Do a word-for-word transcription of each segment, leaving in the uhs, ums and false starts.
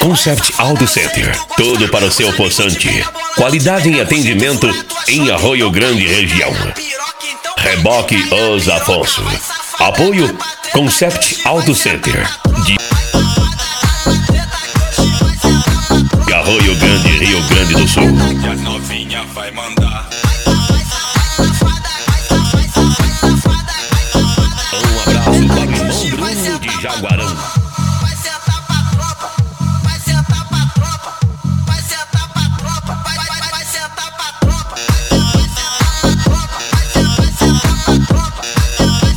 Concept Auto Center. Tudo para o seu possante. Qualidade em atendimento em Arroio Grande região. Reboque Os Afonso. Apoio Concept Auto Center. De Arroio Grande, Rio Grande do Sul. E a novinha vai mandar. Um abraço para o irmão Bruno de Jaguarão. Vai sentar pra tropa, vai sentar pra tropa, vai sentar pra tropa, vai, vai, vai sentar pra tropa, vai sentar pra tropa, vai sentar pra tropa, vai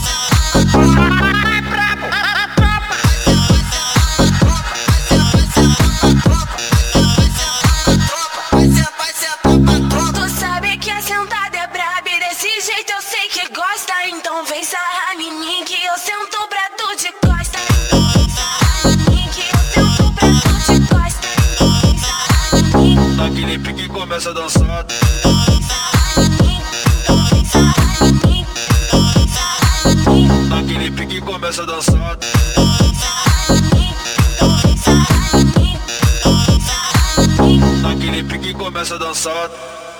sentar pra tropa. Tu sabe que a sentada é braba e desse jeito eu sei que gosta. Então vem sarrar em mim que eu sento pra tu de costa. Então vem sarrar em mim que eu sento pra tu de costa. Então vem sarrar em mim. Naquele pique começa a dançar. Então vem sarrar em mim. Então vem sarrar em mim. Então vem sarrar em mim. Naquele pique começa a dançar. Então vem sarrar em mim. Então vem sarrar em mim. Então vem sarrar em mim. Naquele pique começa a dançar.